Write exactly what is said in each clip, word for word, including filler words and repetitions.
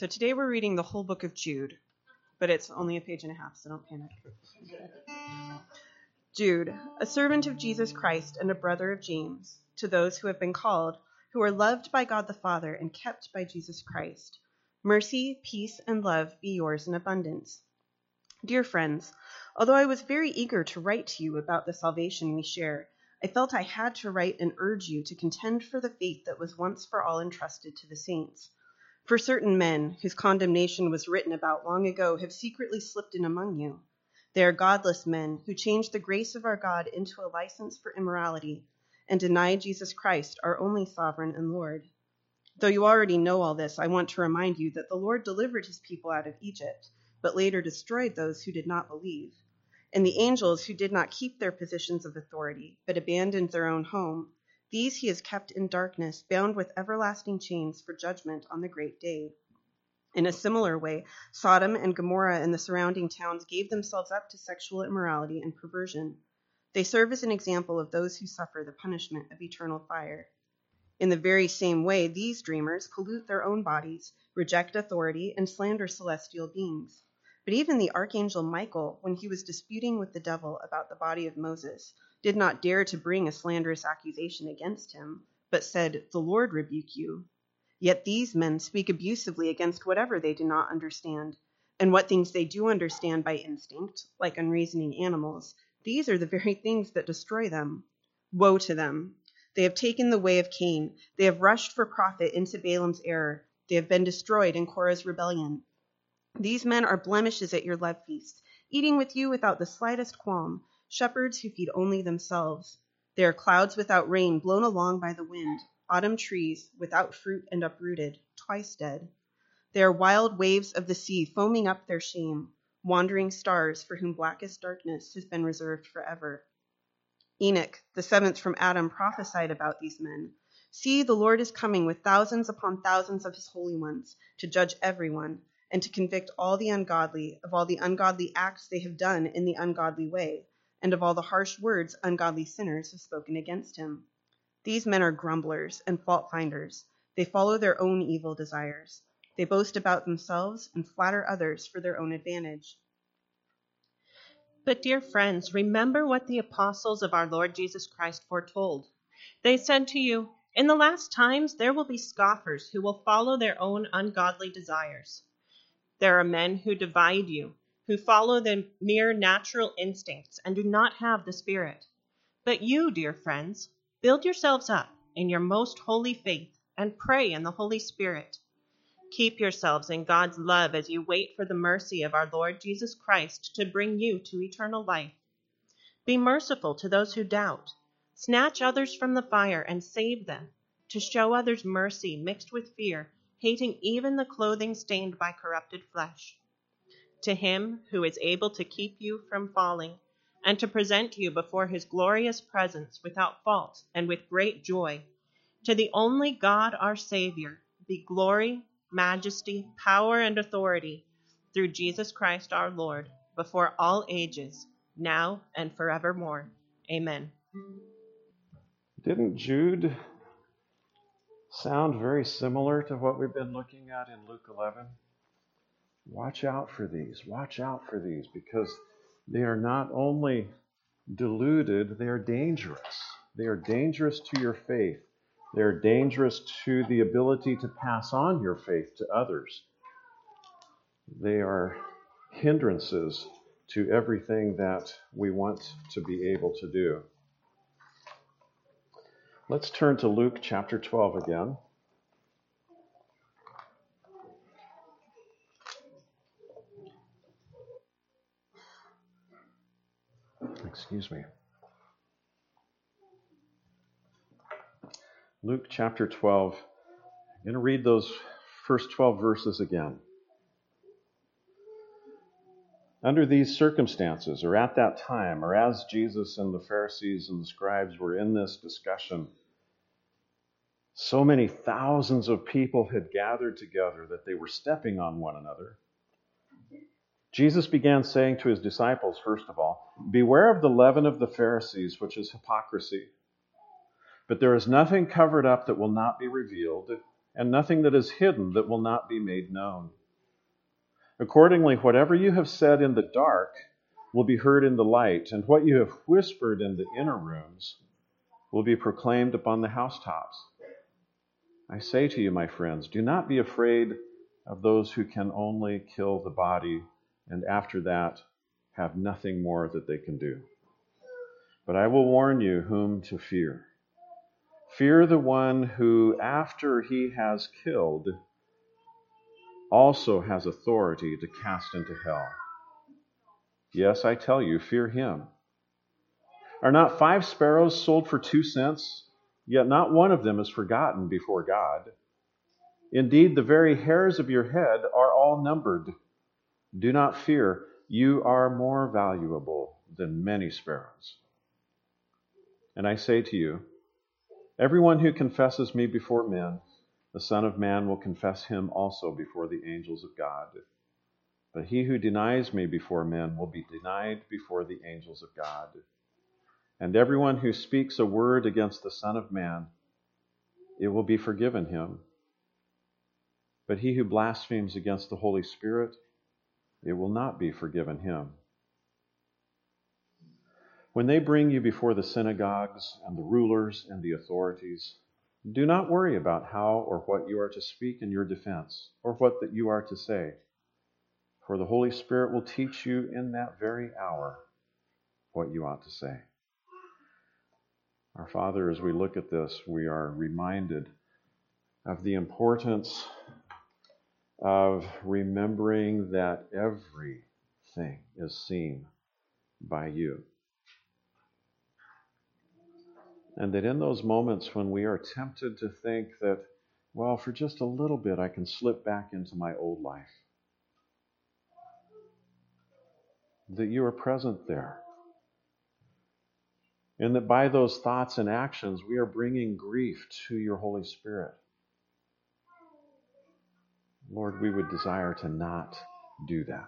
So today we're reading the whole book of Jude, but it's only a page and a half, so don't panic. Jude, a servant of Jesus Christ and a brother of James, to those who have been called, who are loved by God the Father and kept by Jesus Christ. Mercy, peace, and love be yours in abundance. Dear friends, although I was very eager to write to you about the salvation we share, I felt I had to write and urge you to contend for the faith that was once for all entrusted to the saints. For certain men, whose condemnation was written about long ago, have secretly slipped in among you. They are godless men who changed the grace of our God into a license for immorality and deny Jesus Christ, our only sovereign and Lord. Though you already know all this, I want to remind you that the Lord delivered his people out of Egypt, but later destroyed those who did not believe. And the angels who did not keep their positions of authority, but abandoned their own home, these he has kept in darkness, bound with everlasting chains for judgment on the great day. In a similar way, Sodom and Gomorrah and the surrounding towns gave themselves up to sexual immorality and perversion. They serve as an example of those who suffer the punishment of eternal fire. In the very same way, these dreamers pollute their own bodies, reject authority, and slander celestial beings. But even the archangel Michael, when he was disputing with the devil about the body of Moses, did not dare to bring a slanderous accusation against him, but said, "The Lord rebuke you." Yet these men speak abusively against whatever they do not understand, and what things they do understand by instinct, like unreasoning animals, these are the very things that destroy them. Woe to them! They have taken the way of Cain. They have rushed for profit into Balaam's error. They have been destroyed in Korah's rebellion. These men are blemishes at your love feasts, eating with you without the slightest qualm, shepherds who feed only themselves. They are clouds without rain, blown along by the wind, autumn trees without fruit and uprooted, twice dead. They are wild waves of the sea, foaming up their shame, wandering stars for whom blackest darkness has been reserved forever. Enoch, the seventh from Adam, prophesied about these men. See, the Lord is coming with thousands upon thousands of his holy ones to judge everyone and to convict all the ungodly of all the ungodly acts they have done in the ungodly way, and of all the harsh words ungodly sinners have spoken against him. These men are grumblers and fault-finders. They follow their own evil desires. They boast about themselves and flatter others for their own advantage. But dear friends, remember what the apostles of our Lord Jesus Christ foretold. They said to you, "In the last times there will be scoffers who will follow their own ungodly desires." There are men who divide you, who follow the mere natural instincts and do not have the Spirit. But you, dear friends, build yourselves up in your most holy faith and pray in the Holy Spirit. Keep yourselves in God's love as you wait for the mercy of our Lord Jesus Christ to bring you to eternal life. Be merciful to those who doubt. Snatch others from the fire and save them, to show others mercy mixed with fear, hating even the clothing stained by corrupted flesh. To him who is able to keep you from falling and to present you before his glorious presence without fault and with great joy, to the only God our Savior, be glory, majesty, power, and authority through Jesus Christ our Lord, before all ages, now and forevermore. Amen. Didn't Jude sound very similar to what we've been looking at in Luke eleven? Watch out for these. Watch out for these, because they are not only deluded, they are dangerous. They are dangerous to your faith. They are dangerous to the ability to pass on your faith to others. They are hindrances to everything that we want to be able to do. Let's turn to Luke chapter twelve again. Excuse me. Luke chapter twelve. I'm going to read those first twelve verses again. Under these circumstances, or at that time, or as Jesus and the Pharisees and the scribes were in this discussion, so many thousands of people had gathered together that they were stepping on one another. Jesus began saying to his disciples, first of all, "Beware of the leaven of the Pharisees, which is hypocrisy. But there is nothing covered up that will not be revealed, and nothing that is hidden that will not be made known. Accordingly, whatever you have said in the dark will be heard in the light, and what you have whispered in the inner rooms will be proclaimed upon the housetops. I say to you, my friends, do not be afraid of those who can only kill the body, and after that have nothing more that they can do. But I will warn you whom to fear. Fear the one who, after he has killed, also has authority to cast into hell. Yes, I tell you, fear him. Are not five sparrows sold for two cents? Yet not one of them is forgotten before God. Indeed, the very hairs of your head are all numbered. Do not fear, you are more valuable than many sparrows. And I say to you, everyone who confesses me before men, the Son of Man will confess him also before the angels of God. But he who denies me before men will be denied before the angels of God. And everyone who speaks a word against the Son of Man, it will be forgiven him. But he who blasphemes against the Holy Spirit, it will not be forgiven him. When they bring you before the synagogues and the rulers and the authorities, do not worry about how or what you are to speak in your defense, or what that you are to say. For the Holy Spirit will teach you in that very hour what you ought to say. Our Father, as we look at this, we are reminded of the importance of remembering that everything is seen by you. And that in those moments when we are tempted to think that, well, for just a little bit I can slip back into my old life, that you are present there. And that by those thoughts and actions, we are bringing grief to your Holy Spirit. Lord, we would desire to not do that.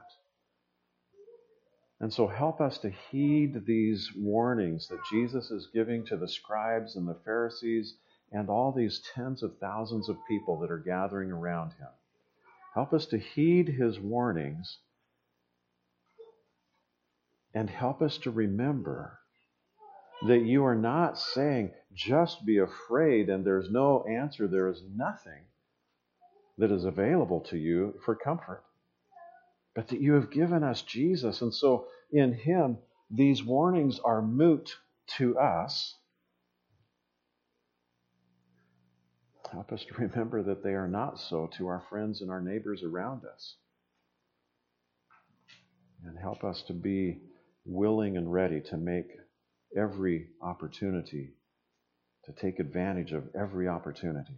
And so help us to heed these warnings that Jesus is giving to the scribes and the Pharisees and all these tens of thousands of people that are gathering around him. Help us to heed his warnings and help us to remember that you are not saying, just be afraid and there's no answer, there is nothing that is available to you for comfort, but that you have given us Jesus. And so in him, these warnings are moot to us. Help us to remember that they are not so to our friends and our neighbors around us. And help us to be willing and ready to make every opportunity, to take advantage of every opportunity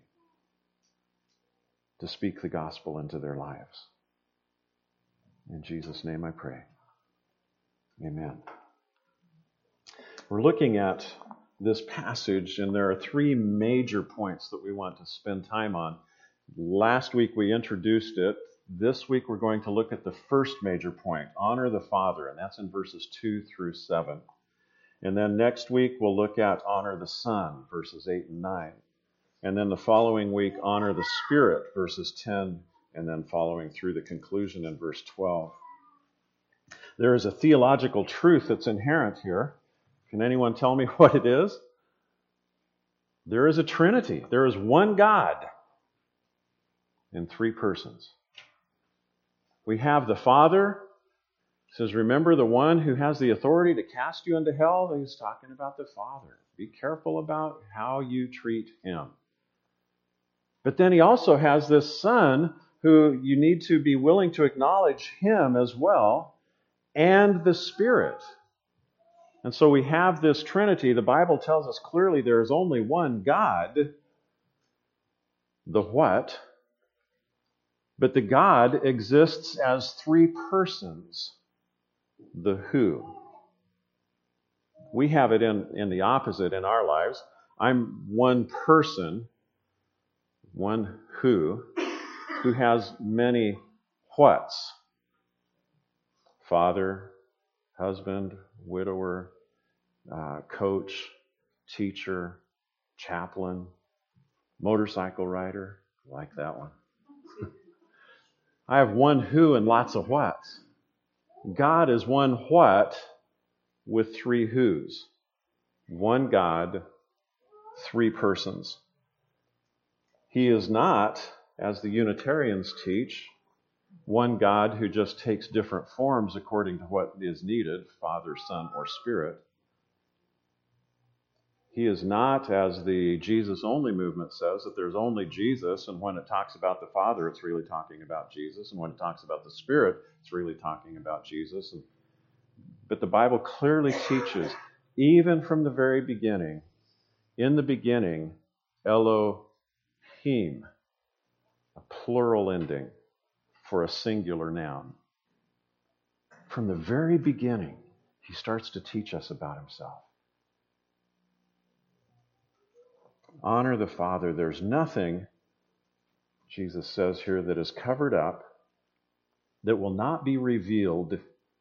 to speak the gospel into their lives. In Jesus' name I pray. Amen. We're looking at this passage, and there are three major points that we want to spend time on. Last week we introduced it. This week we're going to look at the first major point, honor the Father, and that's in verses two through seven. And then next week we'll look at honor the Son, verses eight and nine. And then the following week, honor the Spirit, verses ten, and then following through the conclusion in verse twelve. There is a theological truth that's inherent here. Can anyone tell me what it is? There is a Trinity. There is one God in three persons. We have the Father. It says, remember the one who has the authority to cast you into hell? He's talking about the Father. Be careful about how you treat him. But then he also has this Son who you need to be willing to acknowledge him as well, and the Spirit. And so we have this Trinity. The Bible tells us clearly there is only one God, the what? But the God exists as three persons, the who. We have it in, in the opposite in our lives. I'm one person, one who, who has many whats. Father, husband, widower, uh, coach, teacher, chaplain, motorcycle rider, I like that one. I have one who and lots of whats. God is one what with three whos. One God, three persons. He is not, as the Unitarians teach, one God who just takes different forms according to what is needed, Father, Son, or Spirit. He is not, as the Jesus-only movement says, that there's only Jesus, and when it talks about the Father, it's really talking about Jesus, and when it talks about the Spirit, it's really talking about Jesus. And, but the Bible clearly teaches, even from the very beginning, in the beginning, Elohim, a plural ending for a singular noun. From the very beginning, he starts to teach us about himself. Honor the Father. There's nothing, Jesus says here, that is covered up, that will not be revealed,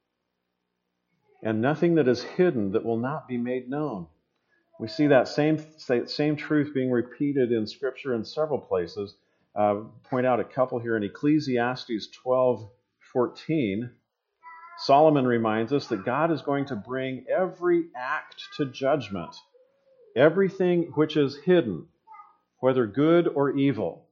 and nothing that is hidden that will not be made known. We see that same, same truth being repeated in Scripture in several places. Uh, point out a couple here in Ecclesiastes twelve fourteen. Solomon reminds us that God is going to bring every act to judgment. Everything which is hidden, whether good or evil.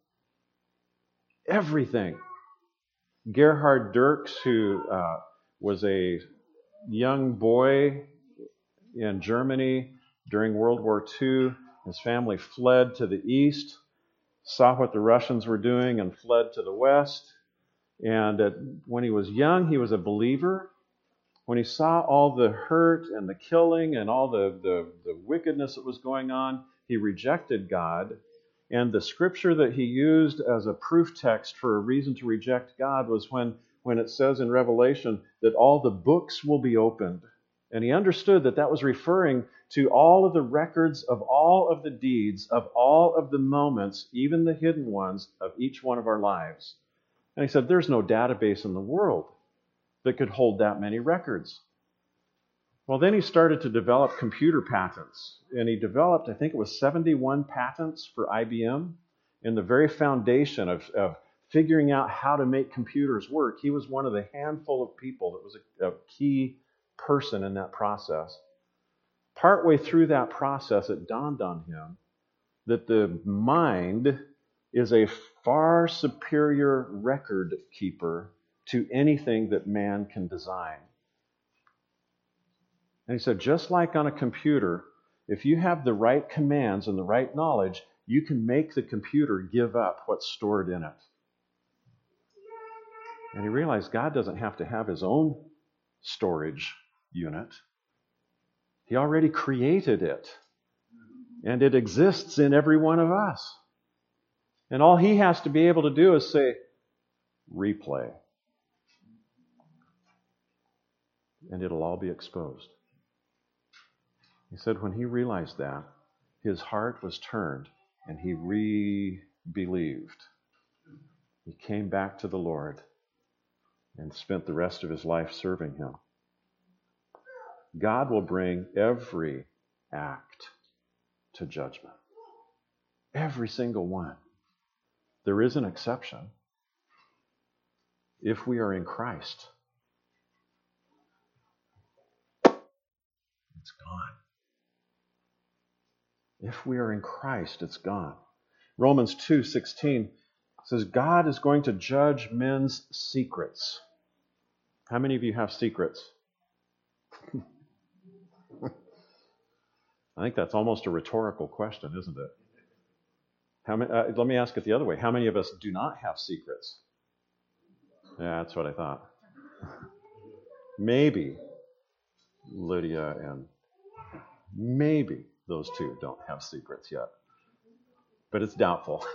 Everything. Gerhard Dirks, who uh, was a young boy in Germany during World War Two, his family fled to the east, saw what the Russians were doing, and fled to the west. And uh, when he was young, he was a believer. When he saw all the hurt and the killing and all the, the, the wickedness that was going on, he rejected God. And the scripture that he used as a proof text for a reason to reject God was when, when it says in Revelation that all the books will be opened. And he understood that that was referring to all of the records of all of the deeds, of all of the moments, even the hidden ones, of each one of our lives. And he said, there's no database in the world that could hold that many records. Well, then he started to develop computer patents. And he developed, I think it was seventy-one patents for I B M. In the very foundation of, of figuring out how to make computers work, he was one of the handful of people that was a, a key person in that process. Partway through that process, it dawned on him that the mind is a far superior record keeper to anything that man can design. And he said, just like on a computer, if you have the right commands and the right knowledge, you can make the computer give up what's stored in it. And he realized God doesn't have to have his own storage unit. He already created it. And it exists in every one of us. And all he has to be able to do is say, replay. And it'll all be exposed. He said when he realized that, his heart was turned and he re-believed. He came back to the Lord and spent the rest of his life serving him. God will bring every act to judgment. Every single one. There is an exception. If we are in Christ, it's gone. If we are in Christ, it's gone. Romans two sixteen says God is going to judge men's secrets. How many of you have secrets? I think that's almost a rhetorical question, isn't it? How many, uh, let me ask it the other way. How many of us do not have secrets? Yeah, that's what I thought. Maybe Lydia and maybe those two don't have secrets yet. But it's doubtful.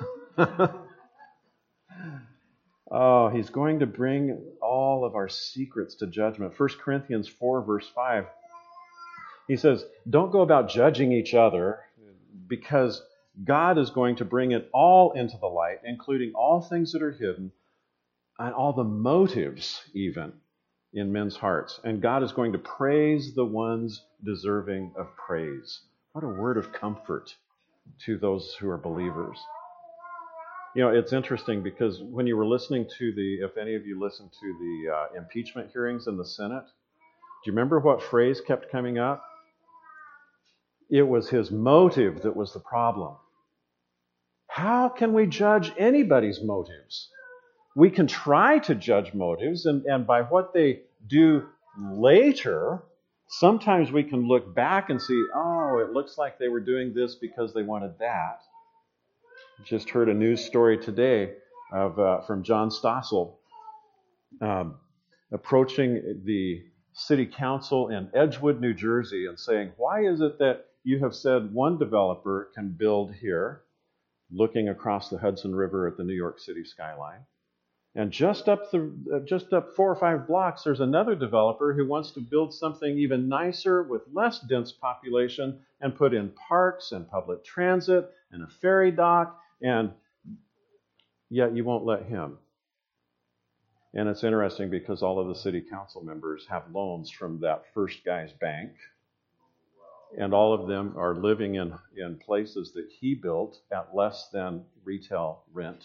Oh, he's going to bring all of our secrets to judgment. First Corinthians four, verse five. He says, don't go about judging each other, because God is going to bring it all into the light, including all things that are hidden, and all the motives even in men's hearts. And God is going to praise the ones deserving of praise. What a word of comfort to those who are believers. You know, it's interesting because when you were listening to the, if any of you listened to the uh, impeachment hearings in the Senate, do you remember what phrase kept coming up? It was his motive that was the problem. How can we judge anybody's motives? We can try to judge motives, and, and by what they do later, sometimes we can look back and see, oh, it looks like they were doing this because they wanted that. Just heard a news story today of uh, from John Stossel um, approaching the city council in Edgewood, New Jersey, and saying, why is it that you have said one developer can build here, looking across the Hudson River at the New York City skyline, and just up the uh, just up four or five blocks, there's another developer who wants to build something even nicer with less dense population and put in parks and public transit and a ferry dock, and yet you won't let him. And it's interesting because all of the city council members have loans from that first guy's bank, and all of them are living in, in places that he built at less than retail rent.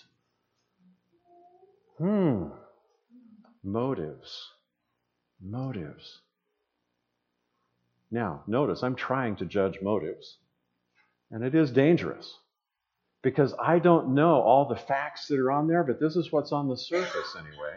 Hmm. Motives. Motives. Now, notice, I'm trying to judge motives. And it is dangerous. Because I don't know all the facts that are on there, but this is what's on the surface anyway.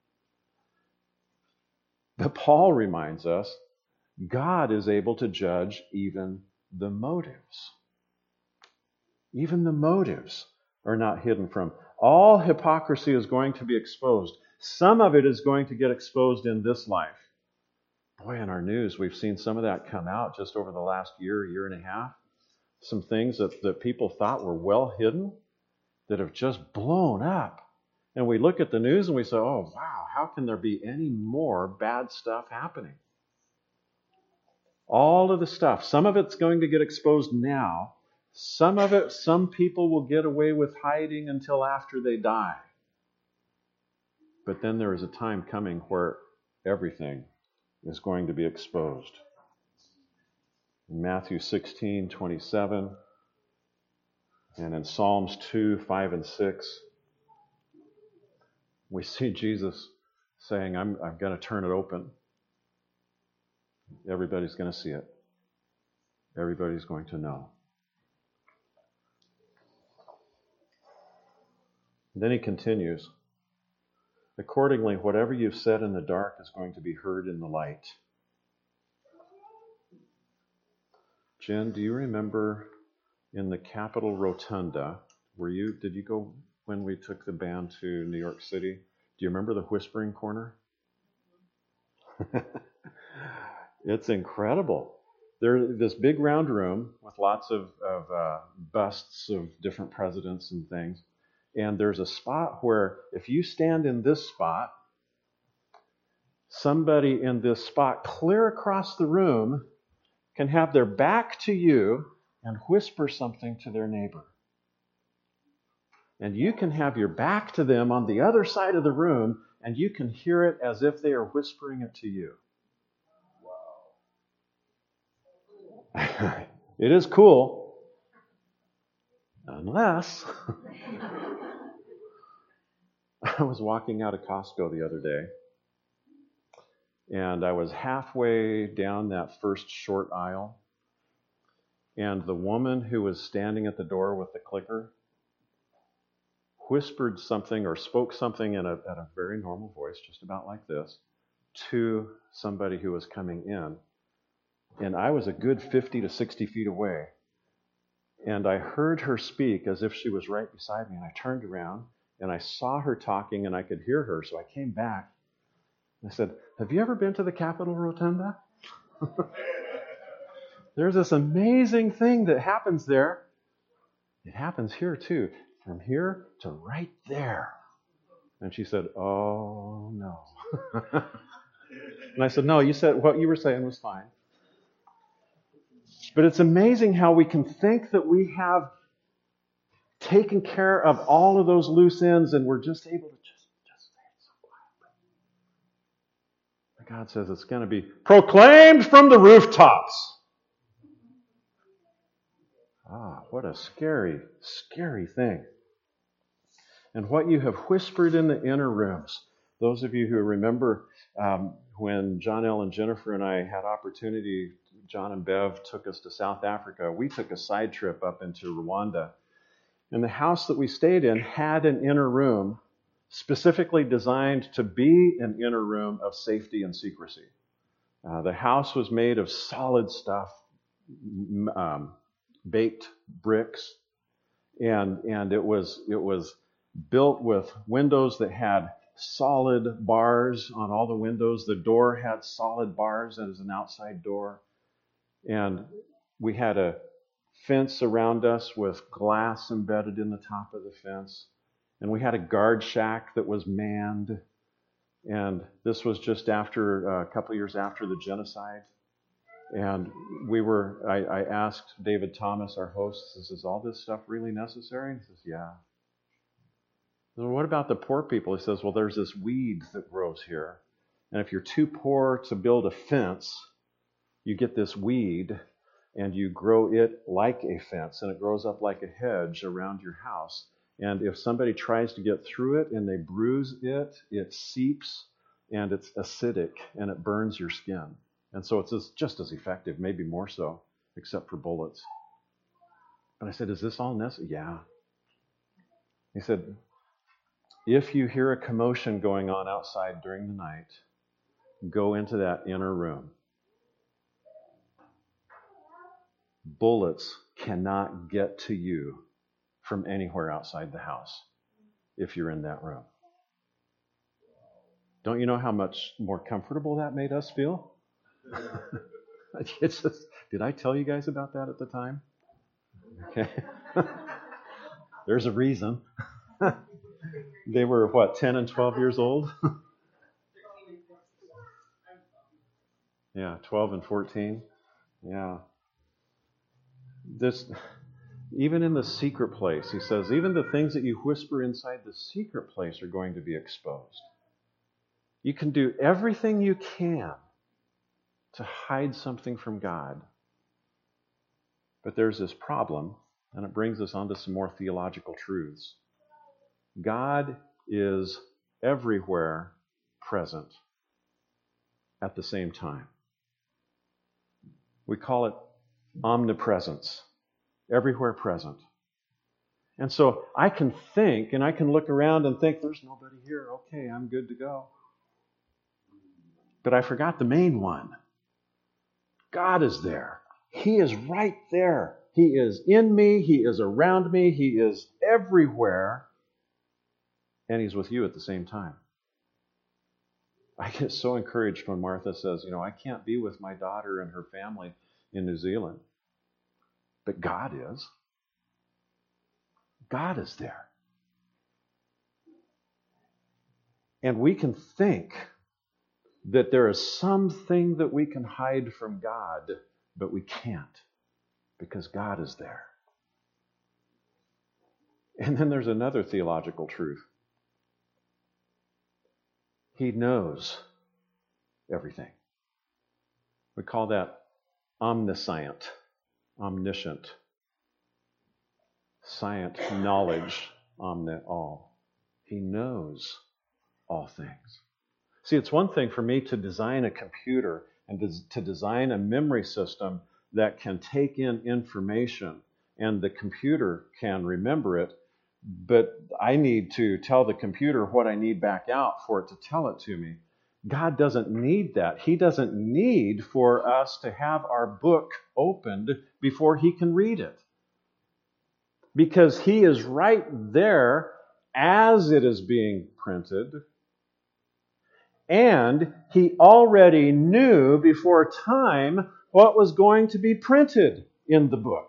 But Paul reminds us, God is able to judge even the motives. Even the motives are not hidden from. All hypocrisy is going to be exposed. Some of it is going to get exposed in this life. Boy, in our news, we've seen some of that come out just over the last year, year and a half. Some things that, that people thought were well hidden that have just blown up. And we look at the news and we say, oh, wow, how can there be any more bad stuff happening? All of the stuff, some of it's going to get exposed now. Some of it, some people will get away with hiding until after they die. But then there is a time coming where everything is going to be exposed. In Matthew sixteen twenty-seven, and in Psalms two, five, and six, we see Jesus saying, I'm, I'm going to turn it open. Everybody's going to see it. Everybody's going to know. Then he continues, accordingly, whatever you've said in the dark is going to be heard in the light. Jen, do you remember in the Capitol Rotunda, were you, did you go when we took the band to New York City? Do you remember the Whispering Corner? It's incredible. There's this big round room with lots of, of uh, busts of different presidents and things. And there's a spot where if you stand in this spot, somebody in this spot clear across the room can have their back to you and whisper something to their neighbor. And you can have your back to them on the other side of the room, and you can hear it as if they are whispering it to you. Wow. It is cool. Unless I was walking out of Costco the other day, and I was halfway down that first short aisle, and the woman who was standing at the door with the clicker whispered something or spoke something in a, at a very normal voice, just about like this, to somebody who was coming in. And I was a good fifty to sixty feet away. And I heard her speak as if she was right beside me. And I turned around and I saw her talking and I could hear her. So I came back and I said, have you ever been to the Capitol Rotunda? There's this amazing thing that happens there. It happens here too. From here to right there. And she said, oh no. And I said, no, you said what you were saying was fine. But it's amazing how we can think that we have taken care of all of those loose ends and we're just able to just, just say it so quietly. But God says it's going to be proclaimed from the rooftops. Ah, what a scary, scary thing. and what you have whispered in the inner rooms. Those of you who remember um, when John L. and Jennifer and I had opportunity, John and Bev took us to South Africa. We took a side trip up into Rwanda. And the house that we stayed in had an inner room specifically designed to be an inner room of safety and secrecy. Uh, the house was made of solid stuff, um, baked bricks, and and it was it was built with windows that had solid bars on all the windows. The door had solid bars as an outside door, and we had a fence around us with glass embedded in the top of the fence, and we had a guard shack that was manned. And this was just after uh, a couple of years after the genocide. And we were, I, I asked David Thomas, our host, says, is all this stuff really necessary? He says, yeah. I said, well, what about the poor people? He says, well, there's this weed that grows here. And if you're too poor to build a fence, you get this weed and you grow it like a fence, and it grows up like a hedge around your house. And if somebody tries to get through it and they bruise it, it seeps and it's acidic and it burns your skin. And so it's just as effective, maybe more so, except for bullets. But I said, is this all necessary? Yeah. He said, if you hear a commotion going on outside during the night, go into that inner room. Bullets cannot get to you from anywhere outside the house if you're in that room. Don't you know how much more comfortable that made us feel? It's just, did I tell you guys about that at the time? Okay. There's a reason. They were, what, ten and twelve years old? Yeah, twelve and fourteen. Yeah. This... Even in the secret place, he says, even the things that you whisper inside the secret place are going to be exposed. You can do everything you can to hide something from God. But there's this problem, and it brings us onto some more theological truths. God is everywhere present at the same time. We call it omnipresence. Everywhere present. And so I can think and I can look around and think, there's nobody here. Okay, I'm good to go. But I forgot the main one. God is there. He is right there. He is in me. He is around me. He is everywhere. And He's with you at the same time. I get so encouraged when Martha says, you know, I can't be with my daughter and her family in New Zealand. But God is. God is there. And we can think that there is something that we can hide from God, but we can't, because God is there. And then there's another theological truth. He knows everything. We call that omniscient. Omniscient, scient, knowledge, omni, all. He knows all things. See, it's one thing for me to design a computer and to, to design a memory system that can take in information and the computer can remember it, but I need to tell the computer what I need back out for it to tell it to me. God doesn't need that. He doesn't need for us to have our book opened before He can read it. Because He is right there as it is being printed. And He already knew before time what was going to be printed in the book.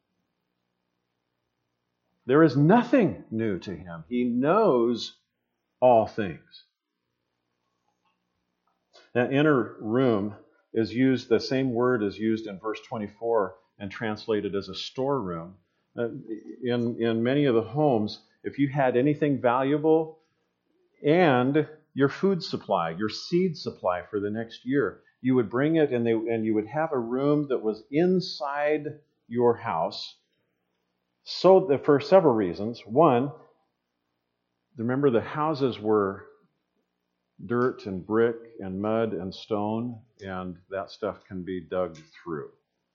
There is nothing new to Him. He knows all things. That inner room is used, the same word is used in verse twenty-four and translated as a storeroom. Uh, in, in many of the homes, if you had anything valuable and your food supply, your seed supply for the next year, you would bring it and, they, and you would have a room that was inside your house. So that for several reasons. One, remember the houses were dirt and brick and mud and stone, and that stuff can be dug through.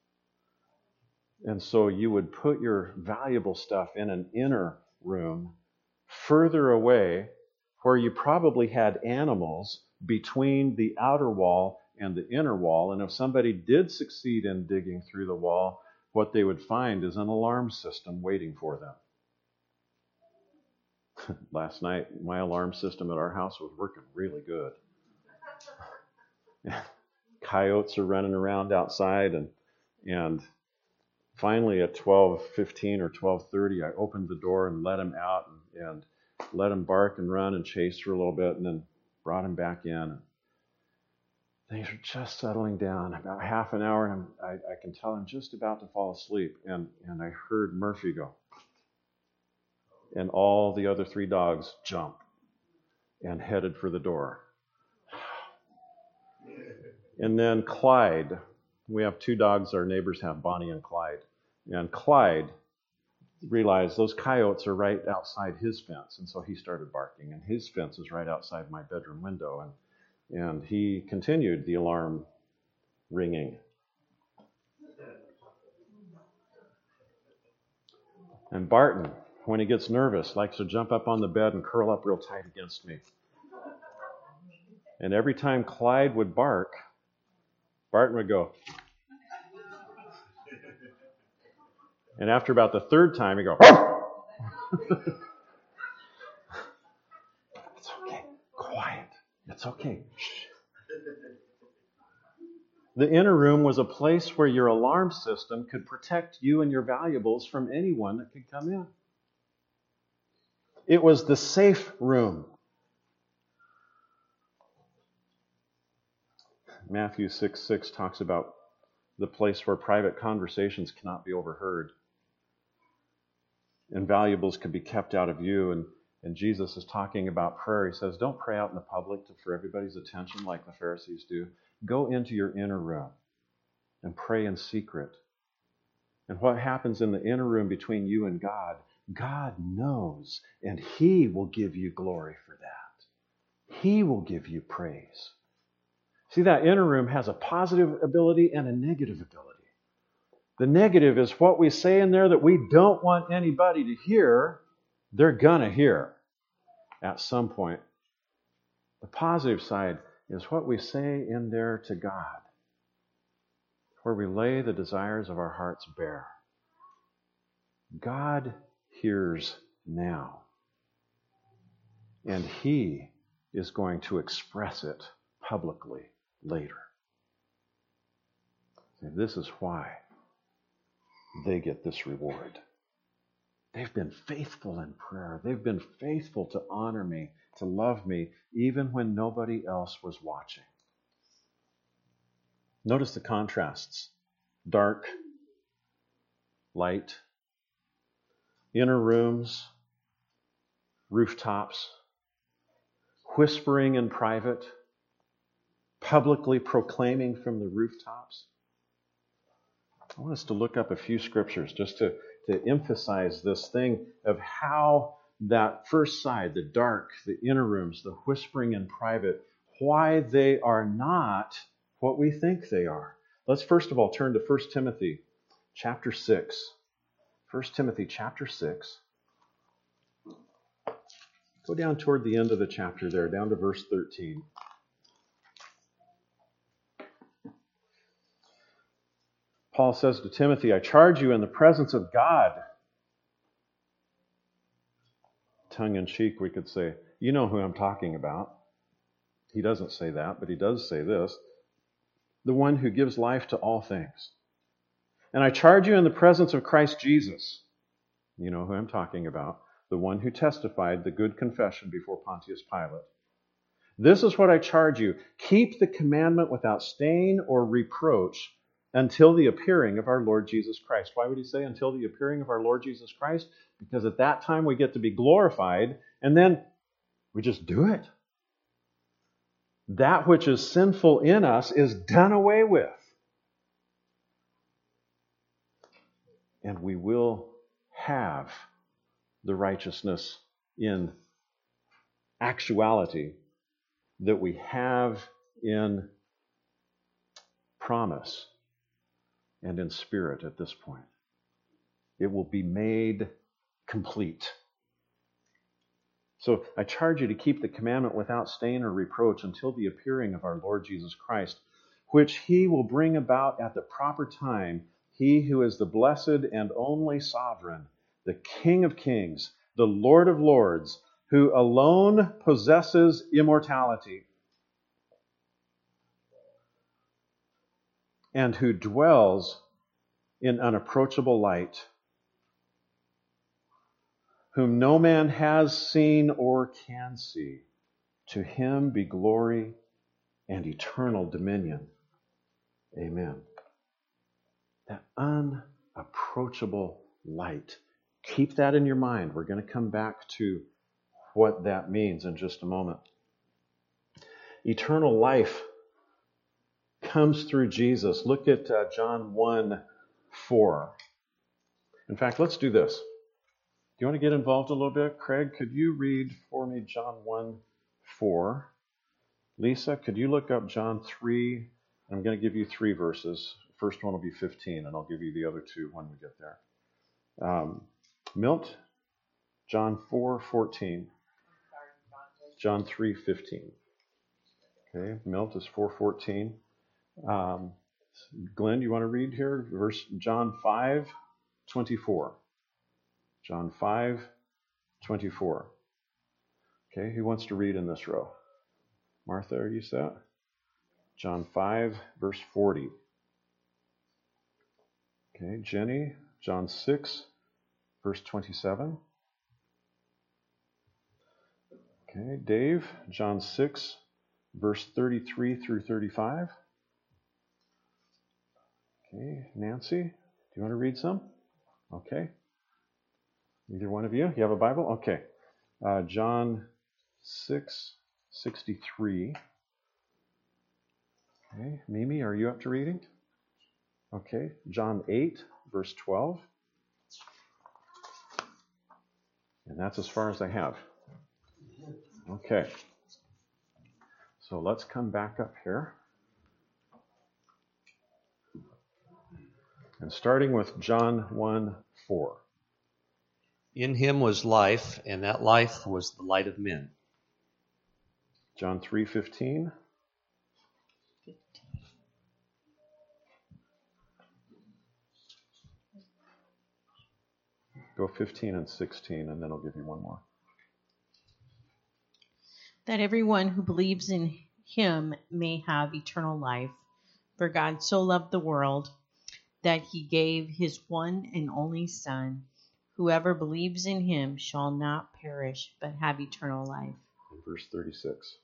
And so you would put your valuable stuff in an inner room further away, where you probably had animals between the outer wall and the inner wall. And if somebody did succeed in digging through the wall, what they would find is an alarm system waiting for them. Last night, my alarm system at our house was working really good. Coyotes are running around outside, and and finally at twelve fifteen or twelve thirty, I opened the door and let them out and, and let them bark and run and chase for a little bit, and then brought them back in. Things are just settling down. About half an hour, and I, I can tell I'm just about to fall asleep, and, and I heard Murphy go. And all the other three dogs jumped and headed for the door. And then Clyde, we have two dogs our neighbors have, Bonnie and Clyde. And Clyde realized those coyotes are right outside his fence, and so he started barking. And his fence is right outside my bedroom window, and, and he continued the alarm ringing. And Barton, when he gets nervous, likes to jump up on the bed and curl up real tight against me. And every time Clyde would bark, Barton would go. And after about the third time, he'd go. It's okay. Quiet. It's okay. The inner room was a place where your alarm system could protect you and your valuables from anyone that could come in. It was the safe room. Matthew six six talks about the place where private conversations cannot be overheard and valuables could be kept out of view. And, and Jesus is talking about prayer. He says, don't pray out in the public to, for everybody's attention like the Pharisees do. Go into your inner room and pray in secret. And what happens in the inner room between you and God, God knows, and He will give you glory for that. He will give you praise. See, that inner room has a positive ability and a negative ability. The negative is what we say in there that we don't want anybody to hear, they're going to hear at some point. The positive side is what we say in there to God, where we lay the desires of our hearts bare. God hears now, and He is going to express it publicly later. And this is why they get this reward. They've been faithful in prayer. They've been faithful to honor me, to love me, even when nobody else was watching. Notice the contrasts. Dark, light, inner rooms, rooftops, whispering in private, publicly proclaiming from the rooftops. I want us to look up a few scriptures just to, to emphasize this thing of how that first side, the dark, the inner rooms, the whispering in private, why they are not what we think they are. Let's first of all turn to First Timothy chapter six. First Timothy chapter six. Go down toward the end of the chapter there, down to verse thirteen. Paul says to Timothy, I charge you in the presence of God. Tongue in cheek, we could say, you know who I'm talking about. He doesn't say that, but he does say this. The one who gives life to all things. And I charge you in the presence of Christ Jesus. You know who I'm talking about. The one who testified the good confession before Pontius Pilate. This is what I charge you. Keep the commandment without stain or reproach until the appearing of our Lord Jesus Christ. Why would he say until the appearing of our Lord Jesus Christ? Because at that time we get to be glorified, and then we just do it. That which is sinful in us is done away with. And we will have the righteousness in actuality that we have in promise and in spirit at this point. It will be made complete. So I charge you to keep the commandment without stain or reproach until the appearing of our Lord Jesus Christ, which he will bring about at the proper time, he who is the blessed and only sovereign, the King of kings, the Lord of lords, who alone possesses immortality, and who dwells in unapproachable light, whom no man has seen or can see. To him be glory and eternal dominion. Amen. That unapproachable light. Keep that in your mind. We're going to come back to what that means in just a moment. Eternal life comes through Jesus. Look at uh, John one four. In fact, let's do this. Do you want to get involved a little bit? Craig, could you read for me John one four? Lisa, could you look up John three? I'm going to give you three verses. First one will be fifteen, and I'll give you the other two when we get there. Um, Milt, John four fourteen. John three fifteen. Okay, Milt is four fourteen. Um, Glenn, you want to read here? Verse John five twenty-four. John five twenty-four. Okay, who wants to read in this row? Martha, are you set? John five, verse forty. Okay, Jenny, John six, verse twenty-seven. Okay, Dave, John six, verse thirty-three through thirty-five. Okay, Nancy, do you want to read some? Okay. Either one of you? You have a Bible? Okay. Uh, John six sixty-three. Okay. Mimi, are you up to reading? Okay. John eight, verse twelve. And that's as far as I have. Okay. So let's come back up here. And starting with John one four. In him was life, and that life was the light of men. John three fifteen. Go fifteen and sixteen, and then I'll give you one more. That everyone who believes in him may have eternal life. For God so loved the world that he gave his one and only Son. Whoever believes in him shall not perish, but have eternal life. And verse thirty-six.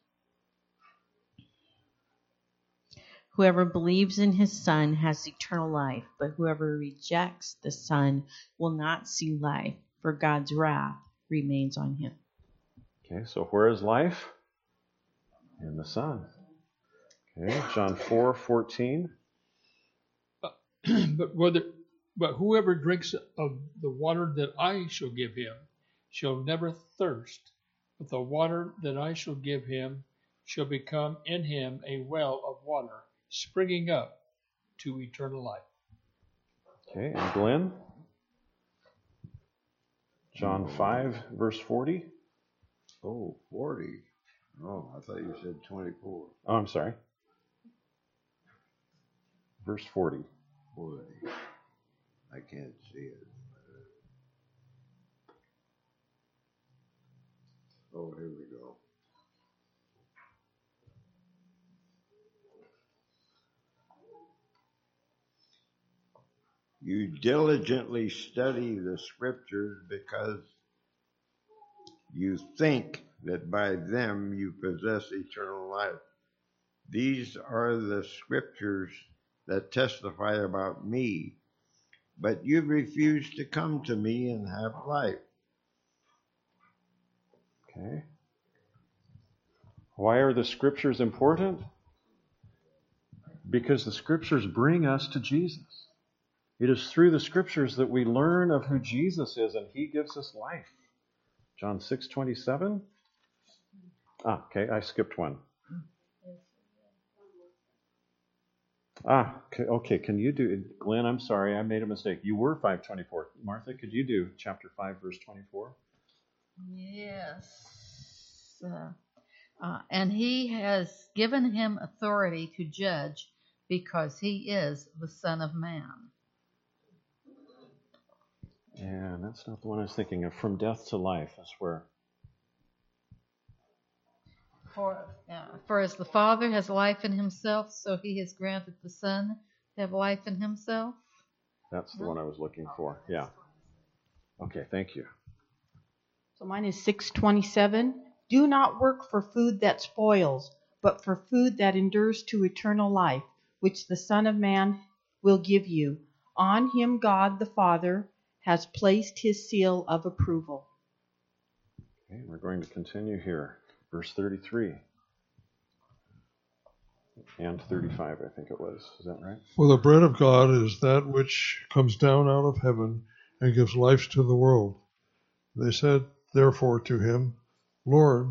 Whoever believes in his Son has eternal life, but whoever rejects the Son will not see life, for God's wrath remains on him. Okay, so where is life? In the Son. Okay, John four fourteen. But, but whether but whoever drinks of the water that I shall give him shall never thirst, but the water that I shall give him shall become in him a well of water, springing up to eternal life. Okay, and Glenn? John five, verse forty. Oh, forty. Oh, I thought you said twenty-four. Oh, I'm sorry. Verse forty. forty. I can't see it. Oh, here we go. You diligently study the scriptures because you think that by them you possess eternal life. These are the scriptures that testify about me, but you refuse to come to me and have life. Okay. Why are the scriptures important? Because the scriptures bring us to Jesus. It is through the scriptures that we learn of who Jesus is, and he gives us life. John six twenty-seven. Ah, okay, I skipped one. Ah, okay, okay, can you do, Glenn, I'm sorry, I made a mistake. You were five twenty-four. Martha, could you do chapter five, verse twenty-four? Yes. Uh, uh, and he has given him authority to judge because he is the Son of Man. Yeah, that's not the one I was thinking of. From death to life, that's where. For, uh, for as the Father has life in himself, so he has granted the Son to have life in himself. That's the one I was looking for. Yeah. Okay, thank you. So mine is six twenty-seven. Do not work for food that spoils, but for food that endures to eternal life, which the Son of Man will give you. On him God the Father has placed his seal of approval. Okay, we're going to continue here. Verse thirty-three. And thirty-five, I think it was. Is that right? For the bread of God is that which comes down out of heaven and gives life to the world. They said, therefore, to him, Lord,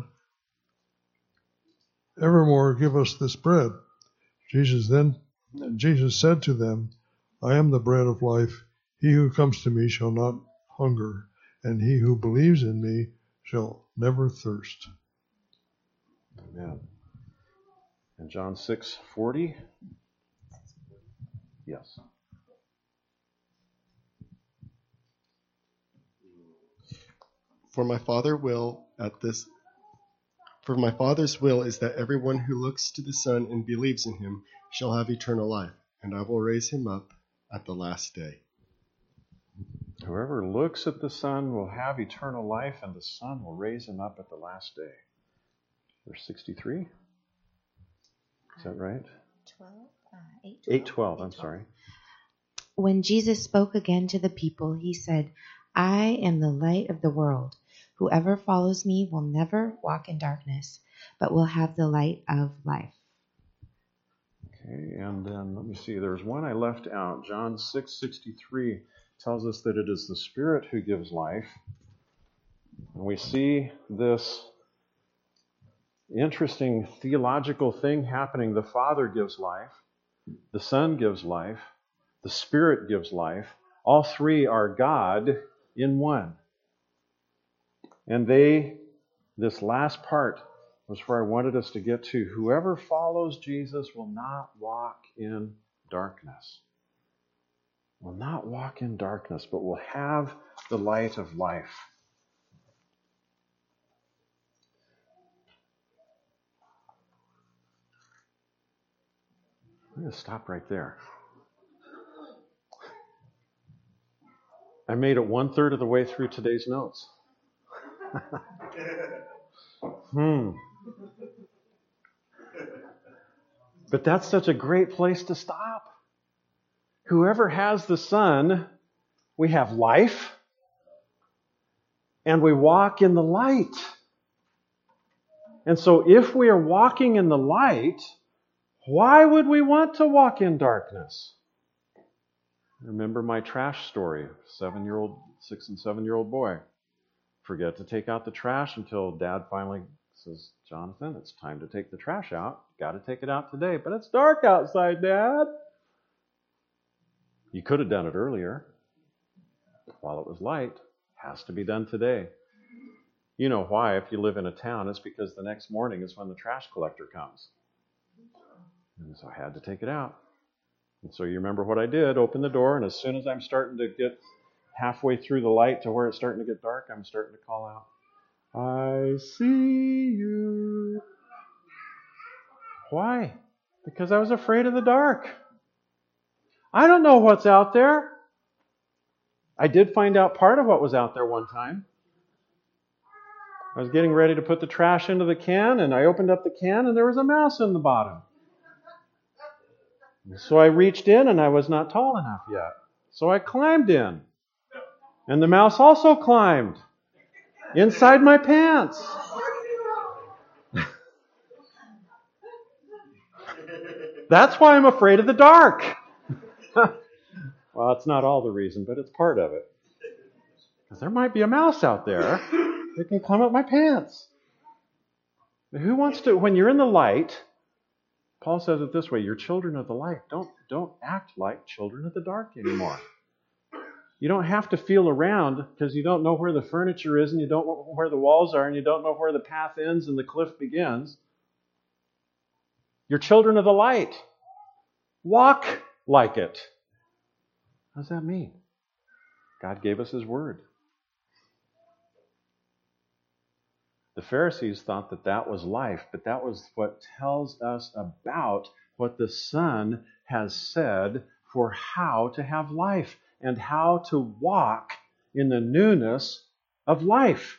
evermore give us this bread. Jesus then, Jesus said to them, I am the bread of life. He who comes to me shall not hunger, and he who believes in me shall never thirst. Amen. And John six forty? Yes. For my Father will at this for my Father's will is that everyone who looks to the Son and believes in him shall have eternal life, and I will raise him up at the last day. Whoever looks at the Son will have eternal life, and the Son will raise him up at the last day. Verse sixty-three? Is that right? twelve, uh, eight, twelve. eight twelve, I'm sorry. When Jesus spoke again to the people, he said, I am the light of the world. Whoever follows me will never walk in darkness, but will have the light of life. Okay, and then let me see. There's one I left out. John six sixty-three tells us that it is the Spirit who gives life. And we see this interesting theological thing happening. The Father gives life, the Son gives life, the Spirit gives life. All three are God in one. And they, this last part was where I wanted us to get to. Whoever follows Jesus will not walk in darkness. Will not walk in darkness, but will have the light of life. I'm going to stop right there. I made it one third of the way through today's notes. hmm. But that's such a great place to stop. Whoever has the Son, we have life, and we walk in the light. And so if we are walking in the light, why would we want to walk in darkness? Remember my trash story. Seven-year-old, six and seven-year-old boy. Forget to take out the trash until Dad finally says, Jonathan, it's time to take the trash out. Got to take it out today. But it's dark outside, Dad. You could have done it earlier while it was light. Has to be done today. You know why, if you live in a town, it's because the next morning is when the trash collector comes. And so I had to take it out. And so you remember what I did, open the door, and as soon as I'm starting to get halfway through the light to where it's starting to get dark, I'm starting to call out, I see you. Why? Because I was afraid of the dark. I don't know what's out there. I did find out part of what was out there one time. I was getting ready to put the trash into the can, and I opened up the can, and there was a mouse in the bottom. So I reached in, and I was not tall enough yet. So I climbed in. And the mouse also climbed inside my pants. That's why I'm afraid of the dark. Well, it's not all the reason, but it's part of it. Because there might be a mouse out there that can climb up my pants. Who wants to, when you're in the light, Paul says it this way, you're children of the light. Don't, don't act like children of the dark anymore. You don't have to feel around because you don't know where the furniture is and you don't know where the walls are and you don't know where the path ends and the cliff begins. You're children of the light. Walk like it. What does that mean? God gave us His Word. The Pharisees thought that that was life, but that was what tells us about what the Son has said for how to have life and how to walk in the newness of life.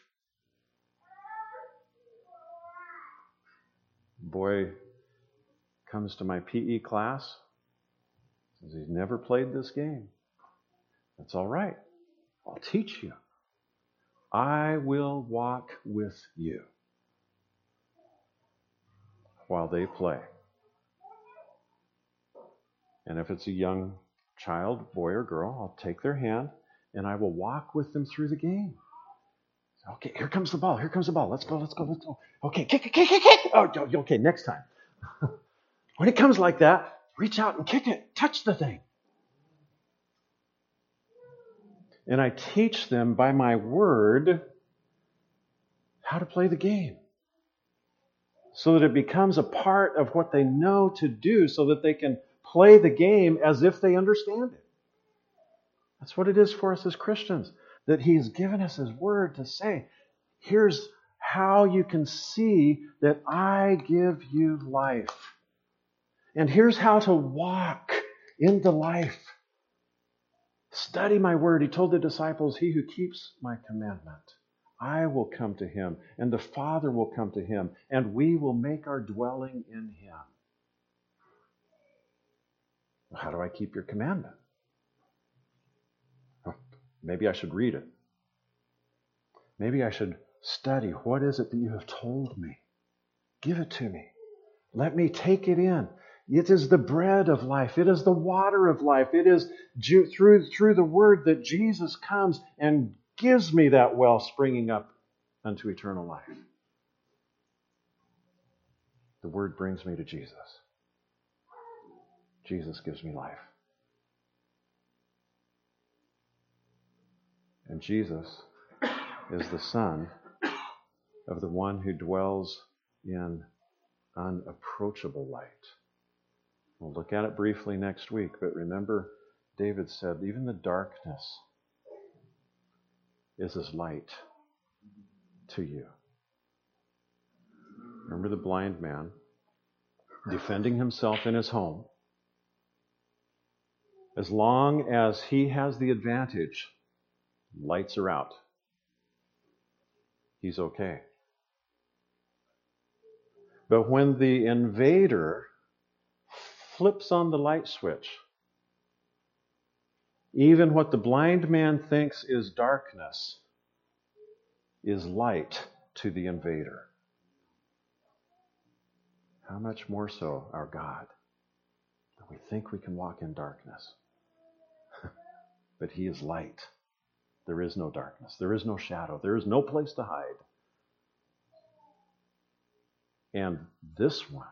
Boy comes to my P E class, says he's never played this game. That's all right. I'll teach you. I will walk with you while they play. And if it's a young child, boy or girl, I'll take their hand and I will walk with them through the game. Okay, here comes the ball. Here comes the ball. Let's go, let's go, let's go. Okay, kick it, kick it, kick it. Oh, okay, next time. When it comes like that, reach out and kick it. Touch the thing. And I teach them by my word how to play the game so that it becomes a part of what they know to do so that they can play the game as if they understand it. That's what it is for us as Christians, that He's given us His Word to say, here's how you can see that I give you life. And here's how to walk in the life. Study my word. He told the disciples, he who keeps my commandment, I will come to him, and the Father will come to him, and we will make our dwelling in him. Well, how do I keep your commandment? Well, maybe I should read it. Maybe I should study. What is it that you have told me? Give it to me. Let me take it in. It is the bread of life. It is the water of life. It is through, through the word that Jesus comes and gives me that well springing up unto eternal life. The word brings me to Jesus. Jesus gives me life. And Jesus is the Son of the one who dwells in unapproachable light. We'll look at it briefly next week, but remember, David said, even the darkness is as light to you. Remember the blind man defending himself in his home. As long as he has the advantage, lights are out. He's okay. But when the invader flips on the light switch, even what the blind man thinks is darkness is light to the invader. How much more so our God, that we think we can walk in darkness. But He is light. There is no darkness. There is no shadow. There is no place to hide. And this one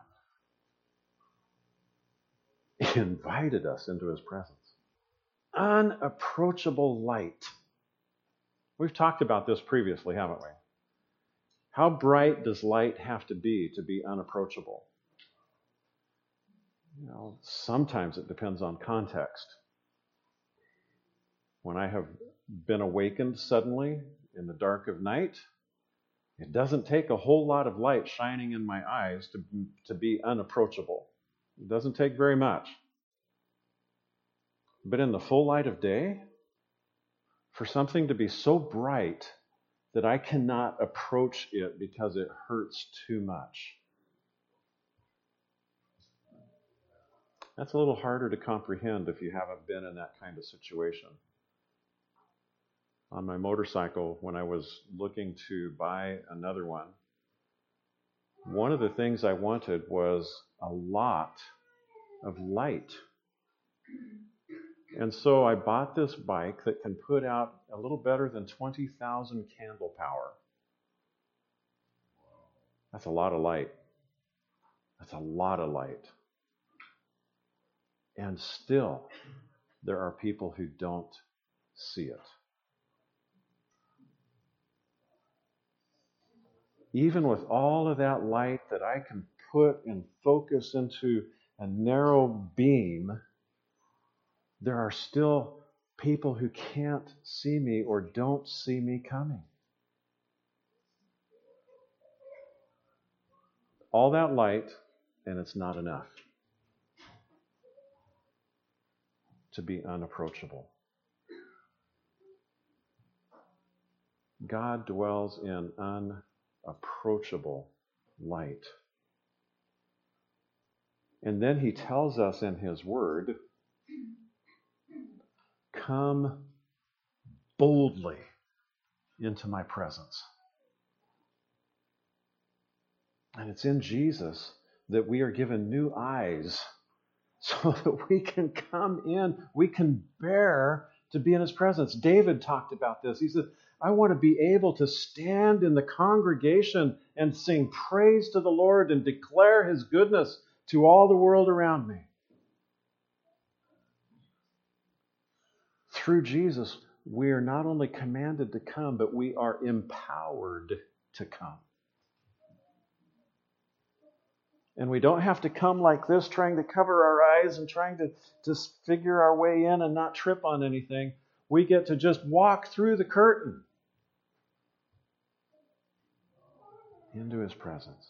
invited us into His presence. Unapproachable light. We've talked about this previously, haven't we? How bright does light have to be to be unapproachable? You know, sometimes it depends on context. When I have been awakened suddenly in the dark of night, it doesn't take a whole lot of light shining in my eyes to, to be unapproachable. It doesn't take very much. But in the full light of day, for something to be so bright that I cannot approach it because it hurts too much, that's a little harder to comprehend if you haven't been in that kind of situation. On my motorcycle, when I was looking to buy another one, one of the things I wanted was a lot of light. And so I bought this bike that can put out a little better than twenty thousand candle power. That's a lot of light. That's a lot of light. And still, there are people who don't see it. Even with all of that light that I can put and focus into a narrow beam, there are still people who can't see me or don't see me coming. All that light, and it's not enough to be unapproachable. God dwells in unapproachable light. And then he tells us in his word, come boldly into my presence. And it's in Jesus that we are given new eyes so that we can come in, we can bear to be in his presence. David talked about this. He said, I want to be able to stand in the congregation and sing praise to the Lord and declare his goodness to all the world around me. Through Jesus, we are not only commanded to come, but we are empowered to come. And we don't have to come like this, trying to cover our eyes and trying to just figure our way in and not trip on anything. We get to just walk through the curtain into his presence.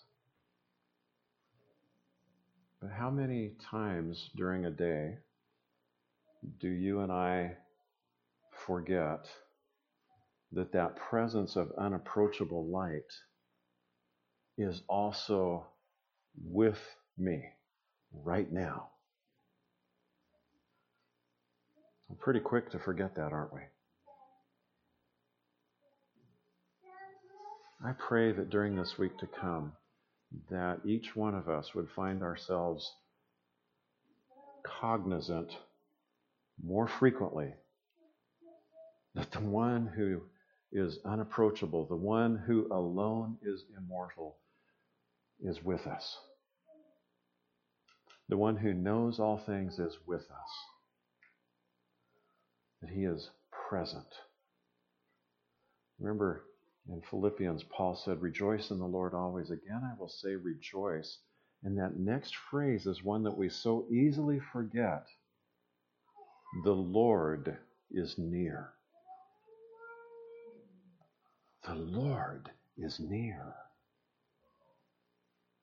But how many times during a day do you and I forget that that presence of unapproachable light is also with me right now? We're pretty quick to forget that, aren't we? I pray that during this week to come, that each one of us would find ourselves cognizant more frequently that the one who is unapproachable, the one who alone is immortal, is with us. The one who knows all things is with us. That he is present. Remember in Philippians, Paul said, rejoice in the Lord always. Again, I will say rejoice. And that next phrase is one that we so easily forget. The Lord is near. The Lord is near.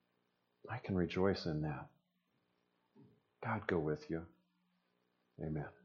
I can rejoice in that. God go with you. Amen.